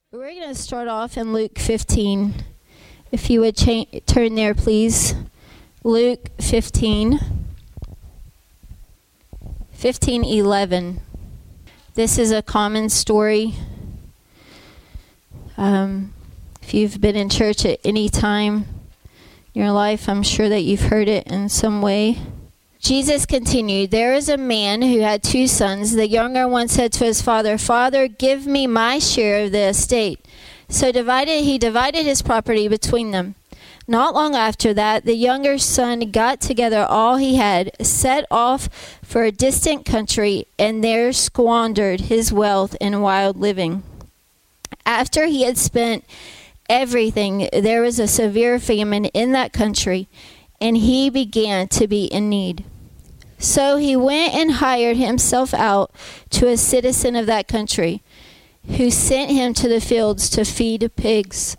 We're going to start off in Luke 15. If you would turn there, please. Luke 15. 15:11. This is a common story. If you've been in church at any time in your life, I'm sure that you've heard it in some way. Jesus continued, "There is a man who had 2 sons. The younger one said to his father, 'Father, give me my share of the estate.' So he divided his property between them. Not long after that, the younger son got together all he had, set off for a distant country, and there squandered his wealth in wild living. After he had spent everything, there was a severe famine in that country, and he began to be in need. So he went and hired himself out to a citizen of that country, who sent him to the fields to feed pigs.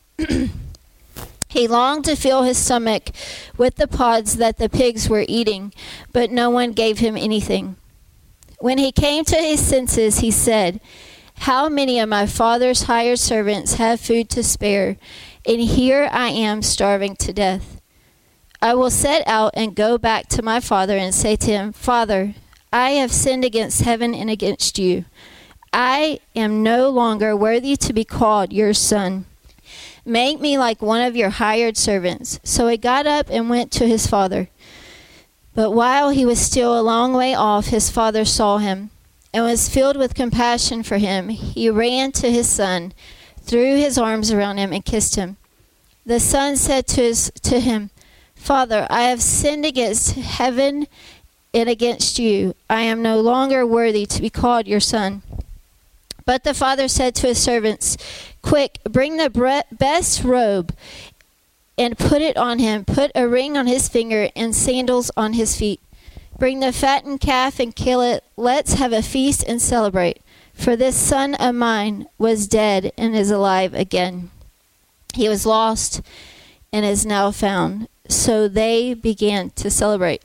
He longed to fill his stomach with the pods that the pigs were eating, but no one gave him anything. When he came to his senses, he said, 'How many of my father's hired servants have food to spare, and here I am starving to death. I will set out and go back to my father and say to him, Father, I have sinned against heaven and against you. I am no longer worthy to be called your son. Make me like one of your hired servants.' So he got up and went to his father. But while he was still a long way off, his father saw him and was filled with compassion for him. He ran to his son, threw his arms around him, and kissed him. The son said to him, 'Father, I have sinned against heaven and against you. I am no longer worthy to be called your son.' But the father said to his servants, 'Quick, bring the best robe and put it on him. Put a ring on his finger and sandals on his feet. Bring the fattened calf and kill it. Let's have a feast and celebrate. For this son of mine was dead and is alive again. He was lost and is now found.' So they began to celebrate."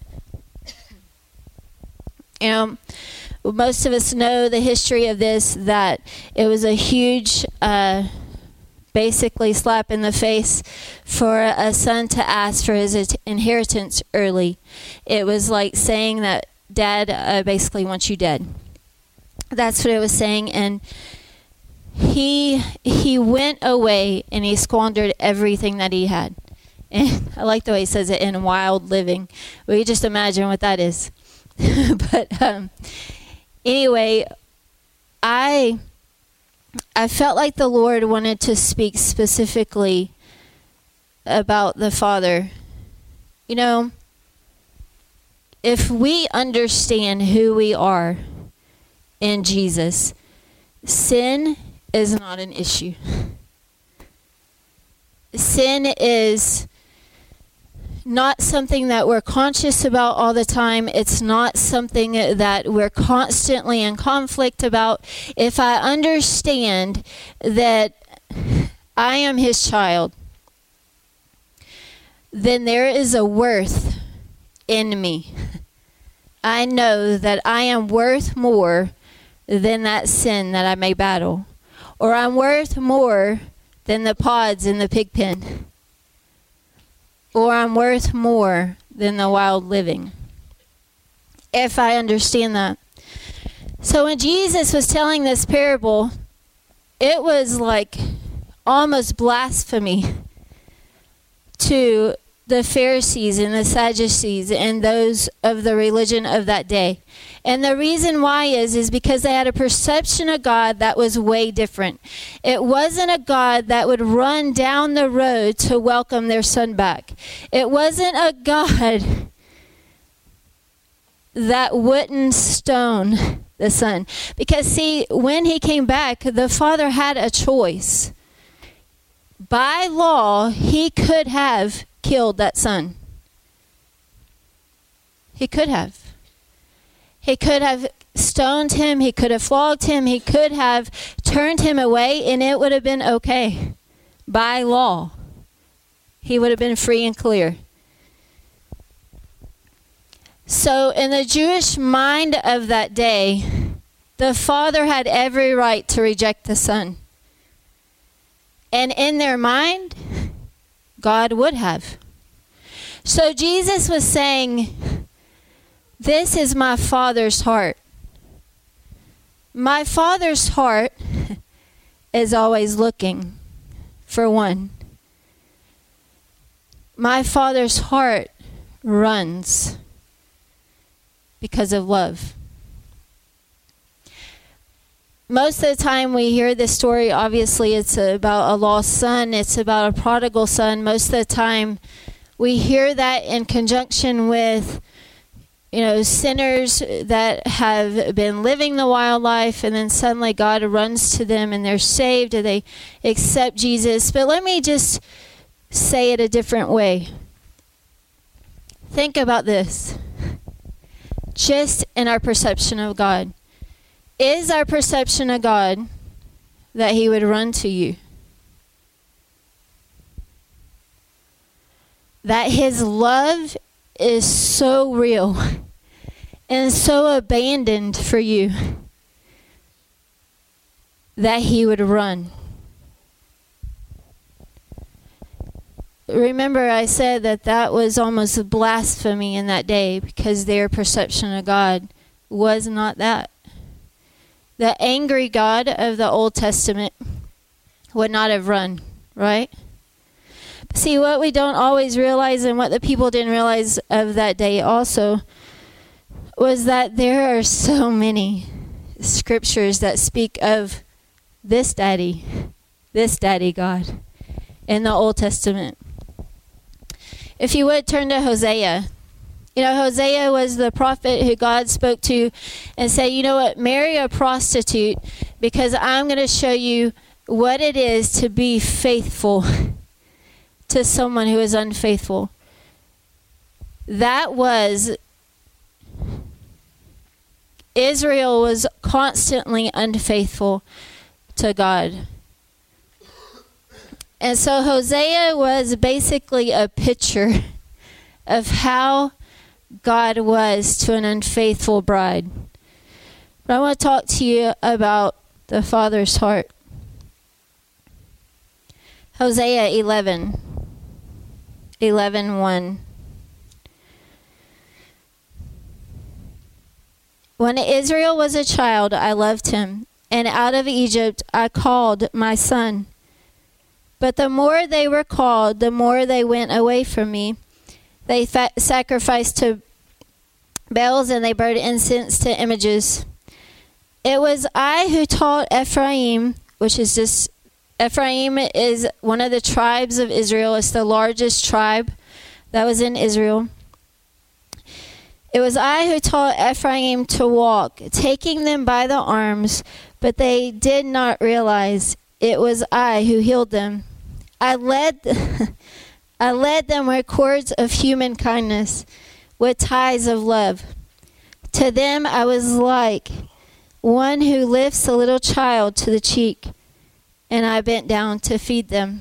Most of us know the history of this, that it was a huge, basically slap in the face for a son to ask for his inheritance early. It was like saying that Dad basically wants you dead. That's what it was saying. And he went away and he squandered everything that he had. And I like the way he says it, in wild living. Well, you just imagine what that is. But anyway, I felt like the Lord wanted to speak specifically about the Father. If we understand who we are in Jesus, sin is not an issue. Sin is not something that we're conscious about all the time. It's not something that we're constantly in conflict about. If I understand that I am his child, then there is a worth in me. I know that I am worth more than that sin that I may battle. Or I'm worth more than the pods in the pig pen. Or I'm worth more than the wild living, if I understand that. So when Jesus was telling this parable, it was like almost blasphemy to the Pharisees and the Sadducees and those of the religion of that day. And the reason why is because they had a perception of God that was way different. It wasn't a God that would run down the road to welcome their son back. It wasn't a God that wouldn't stone the son. Because see, when he came back, the father had a choice. By law, he could have killed that son. He could have. He could have stoned him. He could have flogged him. He could have turned him away, and it would have been okay. By law, he would have been free and clear. So in the Jewish mind of that day, the father had every right to reject the son. And in their mind, God would have. So Jesus was saying, this is my Father's heart. My Father's heart is always looking for one. My Father's heart runs because of love. Most of the time we hear this story, obviously it's about a lost son, it's about a prodigal son. Most of the time we hear that in conjunction with, sinners that have been living the wild life, and then suddenly God runs to them and they're saved and they accept Jesus. But let me just say it a different way. Think about this. Just in our perception of God. Is our perception of God that he would run to you? That his love is so real and so abandoned for you that he would run. Remember, I said that was almost a blasphemy in that day because their perception of God was not that. The angry God of the Old Testament would not have run, right? See, what we don't always realize, and what the people didn't realize of that day also, was that there are so many scriptures that speak of this daddy God in the Old Testament. If you would turn to Hosea. Hosea was the prophet who God spoke to and said, you know what, marry a prostitute because I'm going to show you what it is to be faithful to someone who is unfaithful. Israel was constantly unfaithful to God. And so Hosea was basically a picture of how God was to an unfaithful bride. But I want to talk to you about the Father's heart. Hosea 11:1. When Israel was a child, I loved him, and out of Egypt I called my son. But the more they were called, the more they went away from me. They sacrificed to Baals and they burned incense to images. It was I who taught Ephraim, Ephraim is one of the tribes of Israel. It's the largest tribe that was in Israel. It was I who taught Ephraim to walk, taking them by the arms, but they did not realize it was I who healed them. I led them with cords of human kindness, with ties of love. To them I was like one who lifts a little child to the cheek, and I bent down to feed them.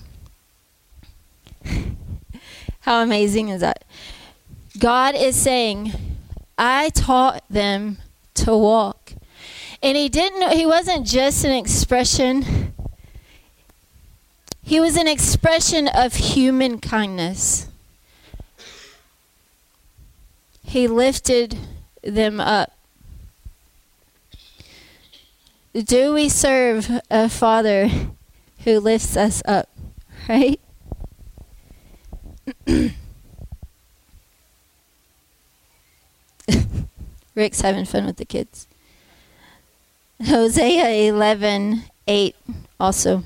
How amazing is that? God is saying, I taught them to walk. And he wasn't just an expression. He was an expression of human kindness. He lifted them up. Do we serve a Father who lifts us up, right? Rick's having fun with the kids. Hosea 11:8 also.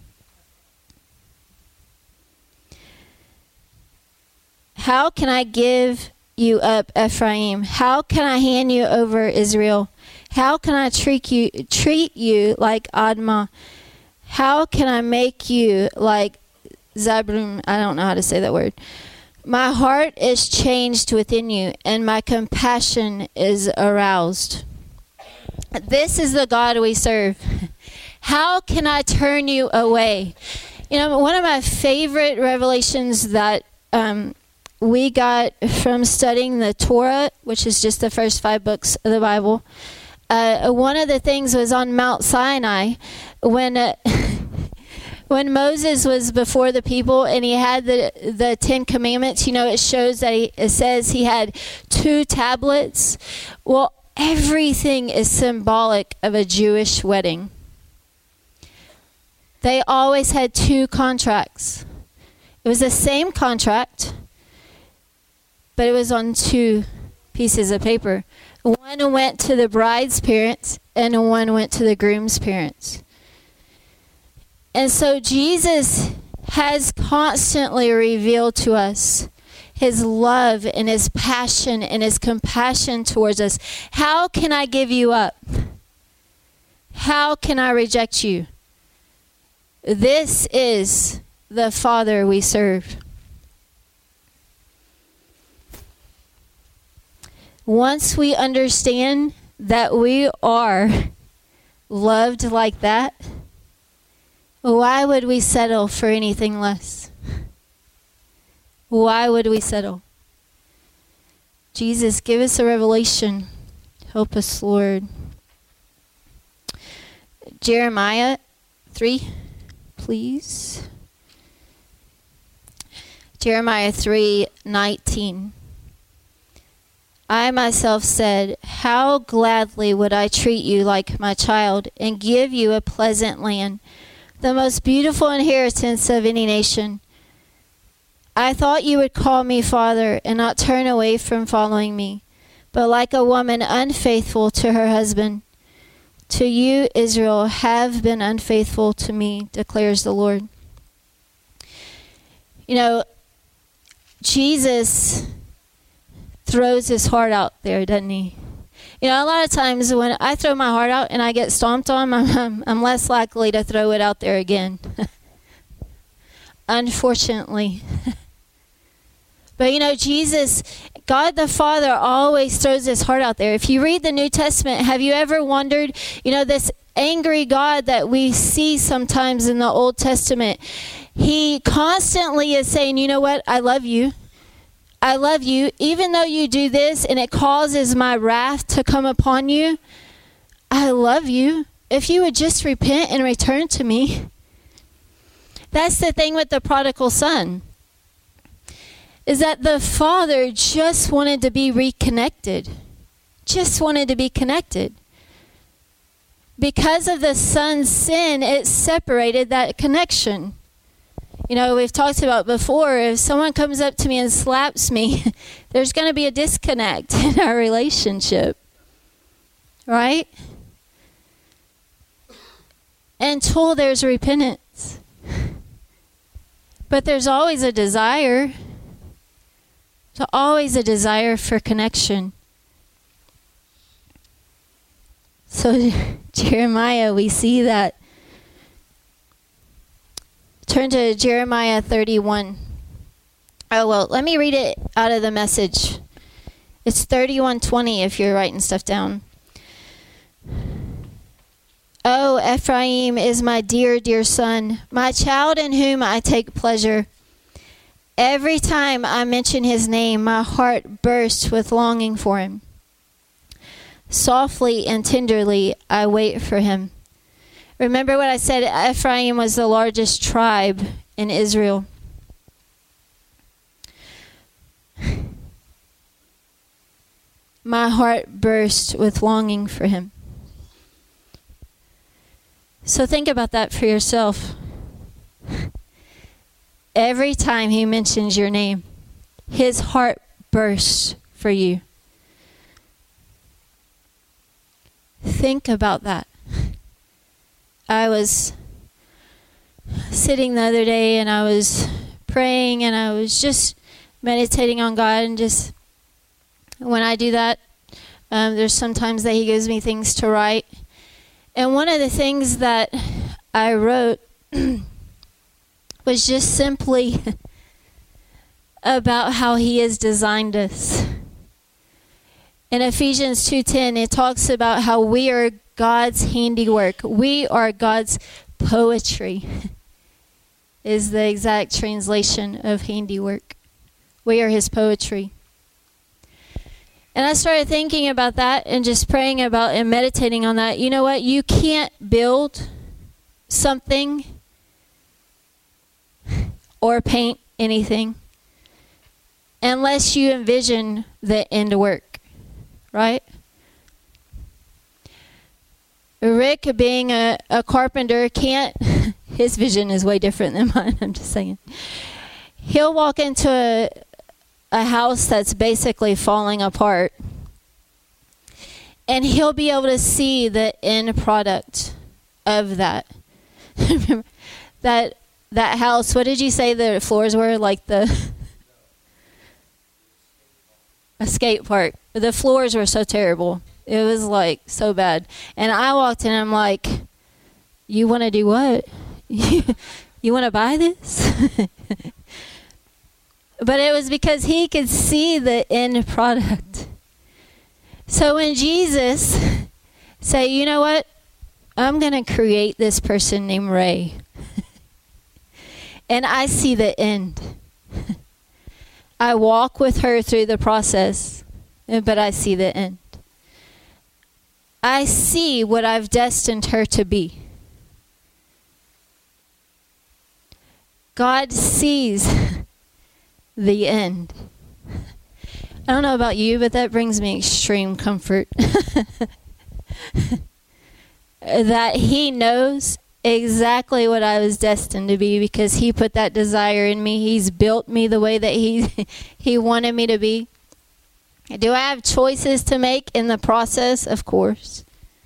How can I give you up, Ephraim? How can I hand you over, Israel? How can I treat you like Admah? How can I make you like Zabulon? I don't know how to say that word. My heart is changed within you, and my compassion is aroused. This is the God we serve. How can I turn you away? One of my favorite revelations that we got from studying the Torah, which is just the first 5 books of the Bible, one of the things was on Mount Sinai when When Moses was before the people and he had the 10 Commandments, it shows that it says he had 2 tablets. Well, everything is symbolic of a Jewish wedding. They always had 2 contracts. It was the same contract, but it was on 2 pieces of paper. One went to the bride's parents and one went to the groom's parents. And so Jesus has constantly revealed to us his love and his passion and his compassion towards us. How can I give you up? How can I reject you? This is the Father we serve. Once we understand that we are loved like that, why would we settle for anything less? Why would we settle? Jesus, give us a revelation. Help us, Lord. Jeremiah 3, please. Jeremiah 3:19. I myself said, how gladly would I treat you like my child and give you a pleasant land, the most beautiful inheritance of any nation. I thought you would call me Father and not turn away from following me, but like a woman unfaithful to her husband. To you, Israel, have been unfaithful to me, declares the Lord. Jesus throws his heart out there, doesn't he? A lot of times when I throw my heart out and I get stomped on, I'm less likely to throw it out there again. Unfortunately. But Jesus, God the Father always throws his heart out there. If you read the New Testament, have you ever wondered, this angry God that we see sometimes in the Old Testament, he constantly is saying, you know what, I love you. I love you, even though you do this and it causes my wrath to come upon you. I love you. If you would just repent and return to me. That's the thing with the prodigal son, is that the father just wanted to be reconnected. Just wanted to be connected. Because of the son's sin, it separated that connection. We've talked about before, if someone comes up to me and slaps me, there's going to be a disconnect in our relationship. Right? Until there's repentance. But there's always a desire. There's always a desire for connection. So, Jeremiah, we see that. Turn to Jeremiah 31. Oh, well, let me read it out of the Message. It's 31:20 if you're writing stuff down. Oh, Ephraim is my dear, dear son, my child in whom I take pleasure. Every time I mention his name, my heart bursts with longing for him. Softly and tenderly, I wait for him. Remember what I said, Ephraim was the largest tribe in Israel. My heart burst with longing for him. So think about that for yourself. Every time he mentions your name, his heart bursts for you. Think about that. I was sitting the other day and I was praying and I was just meditating on God, and just when I do that, there's sometimes that he gives me things to write. And one of the things that I wrote was just simply about how he has designed us. In Ephesians 2:10, it talks about how we are God's handiwork. We are God's poetry, is the exact translation of handiwork. We are his poetry. And I started thinking about that and just praying about and meditating on that. You know what? You can't build something or paint anything unless you envision the end work, right? Rick, being a carpenter, can't, his vision is way different than mine, I'm just saying. He'll walk into a house that's basically falling apart, and he'll be able to see the end product of that. Remember, that house, what did you say the floors were? Like a skate park. The floors were so terrible. It was like so bad. And I walked in and I'm like, you want to do what? You want to buy this? But it was because he could see the end product. So when Jesus said, you know what? I'm going to create this person named Ray. And I see the end. I walk with her through the process, but I see the end. I see what I've destined her to be. God sees the end. I don't know about you, but that brings me extreme comfort. That he knows exactly what I was destined to be because he put that desire in me. He's built me the way that he wanted me to be. Do I have choices to make in the process? Of course.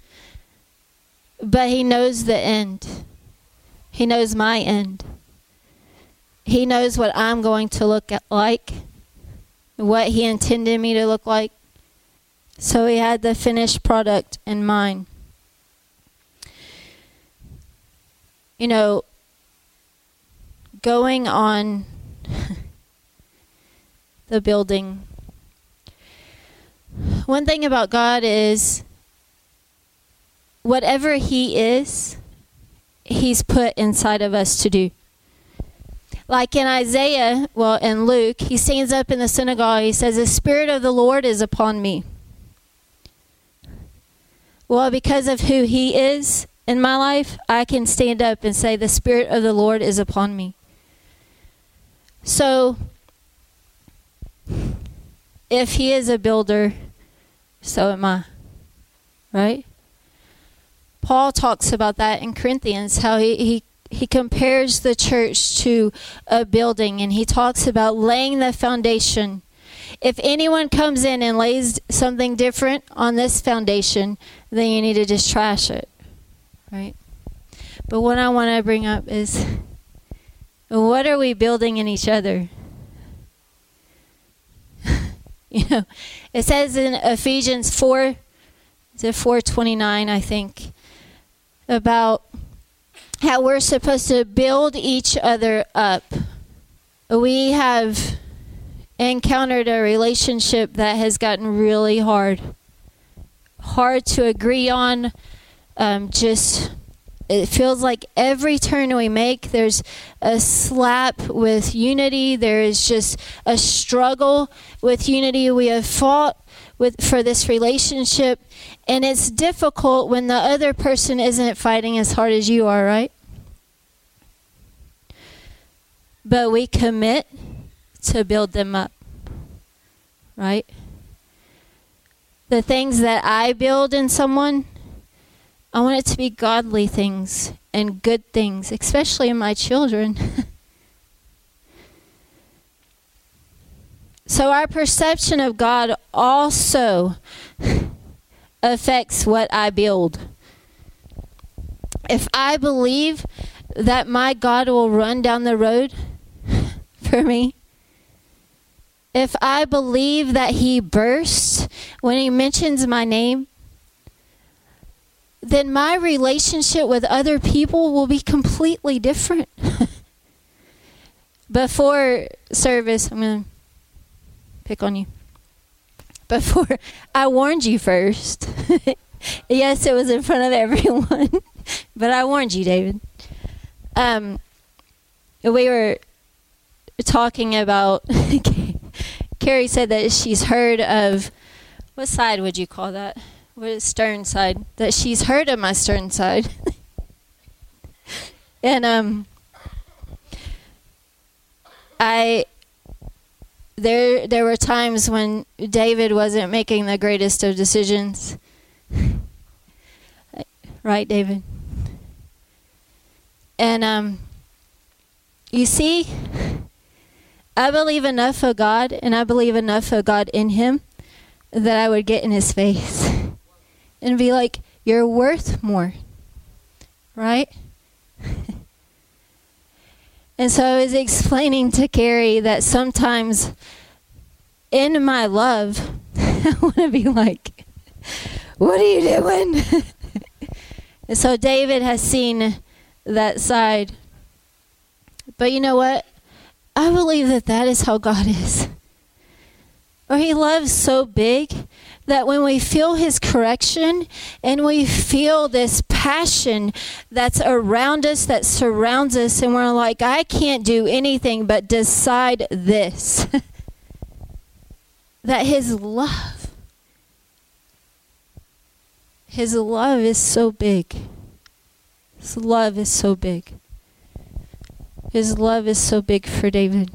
But he knows the end. He knows my end. He knows what I'm going to look like, what he intended me to look like. So he had the finished product in mind. You know, going on the building, one thing about God is whatever he is, he's put inside of us to do. Like in Isaiah, in Luke, he stands up in the synagogue, he says, the Spirit of the Lord is upon me. Well, because of who he is in my life, I can stand up and say, the Spirit of the Lord is upon me. So, if he is a builder, so am I. Right? Paul talks about that in Corinthians, how he compares the church to a building, and he talks about laying the foundation. If anyone comes in and lays something different on this foundation, then you need to just trash it. Right? But what I want to bring up is, what are we building in each other? You know, it says in Ephesians 4, is it 4:29, I think, about how we're supposed to build each other up. We have encountered a relationship that has gotten really hard to agree on. It feels like every turn we make, there's a slap with unity. There is just a struggle with unity. We have fought for this relationship, and it's difficult when the other person isn't fighting as hard as you are, right? But we commit to build them up, right? The things that I build in someone, I want it to be godly things and good things, especially in my children. So our perception of God also affects what I build. If I believe that my God will run down the road for me, if I believe that he bursts when he mentions my name, then my relationship with other people will be completely different. Before service, I'm going to pick on you. Before, I warned you first. Yes, it was in front of everyone, but I warned you, David. We were talking about, Carrie said that she's heard of, what side would you call that? What is stern side? That she's heard of my stern side. And there were times when David wasn't making the greatest of decisions. Right, David? And you see, I believe enough of God, and I believe enough of God in him, that I would get in his face and be like, you're worth more. Right? And so I was explaining to Carrie that sometimes in my love, I want to be like, what are you doing? And so David has seen that side. But you know what? I believe that is how God is. Or he loves so big that when we feel his correction and we feel this passion that's around us, that surrounds us, and we're like, I can't do anything but decide this. That his love is so big. His love is so big. His love is so big for David.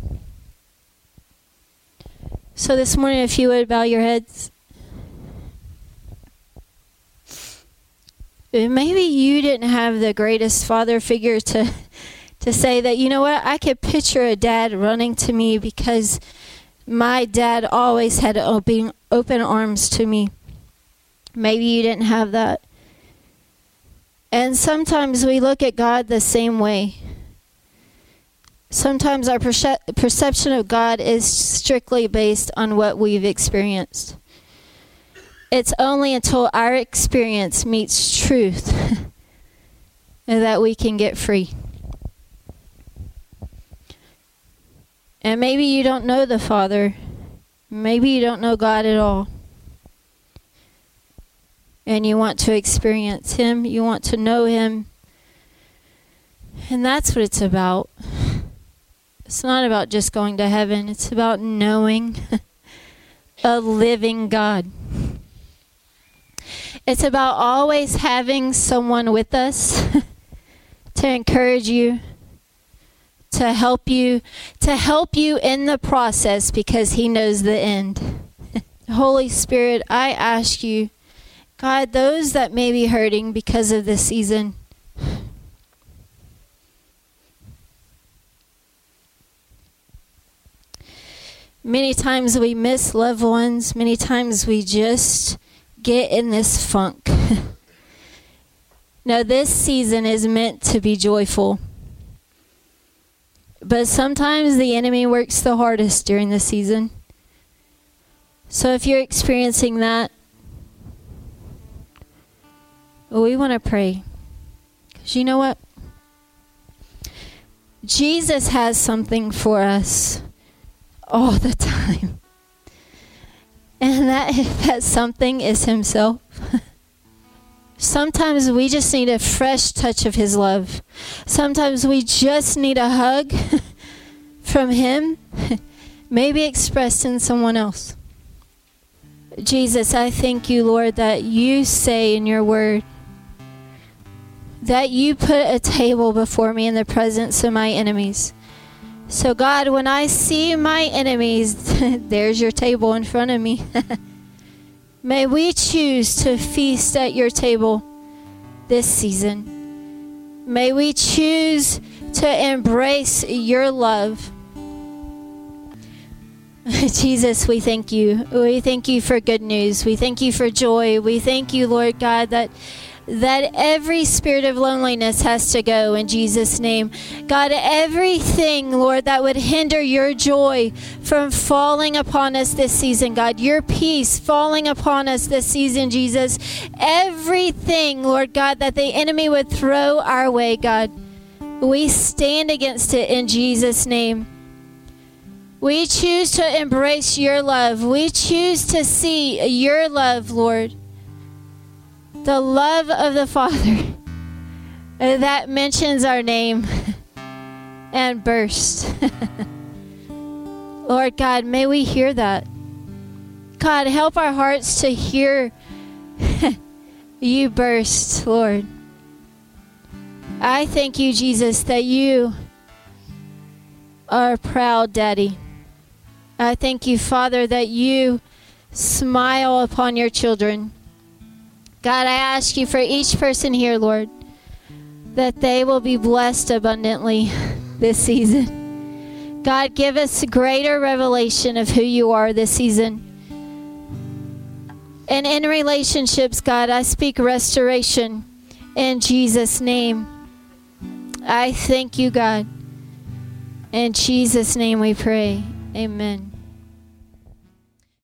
So this morning, if you would bow your heads. Maybe you didn't have the greatest father figure to say that, you know what, I could picture a dad running to me because my dad always had open arms to me. Maybe you didn't have that. And sometimes we look at God the same way. Sometimes our perception of God is strictly based on what we've experienced. It's only until our experience meets truth that we can get free. And maybe you don't know the Father. Maybe you don't know God at all. And you want to experience him. You want to know him. And that's what it's about. It's not about just going to heaven. It's about knowing a living God. It's about always having someone with us to encourage you, to help you in the process because he knows the end. Holy Spirit, I ask you, God, those that may be hurting because of this season, many times we miss loved ones. Many times we just get in this funk. Now, this season is meant to be joyful. But sometimes the enemy works the hardest during the season. So if you're experiencing that, we want to pray. Because you know what? Jesus has something for us all the time. And that something is himself. Sometimes we just need a fresh touch of his love. Sometimes we just need a hug from him, maybe expressed in someone else. Jesus, I thank you, Lord, that you say in your word that you put a table before me in the presence of my enemies. So God, when I see my enemies, there's your table in front of me. May we choose to feast at your table this season. May we choose to embrace your love. Jesus, we thank you. We thank you for good news. We thank you for joy. We thank you, Lord God, that every spirit of loneliness has to go in Jesus' name. God, everything, Lord, that would hinder your joy from falling upon us this season, God, your peace falling upon us this season, Jesus. Everything, Lord God, that the enemy would throw our way, God, we stand against it in Jesus' name. We choose to embrace your love. We choose to see your love, Lord. The love of the Father that mentions our name and burst. Lord God, may we hear that. God, help our hearts to hear you burst, Lord. I thank you, Jesus, that you our proud daddy. I thank you, Father, that you smile upon your children. God, I ask you for each person here, Lord, that they will be blessed abundantly this season. God, give us a greater revelation of who you are this season. And in relationships, God, I speak restoration in Jesus' name. I thank you, God. In Jesus' name we pray. Amen.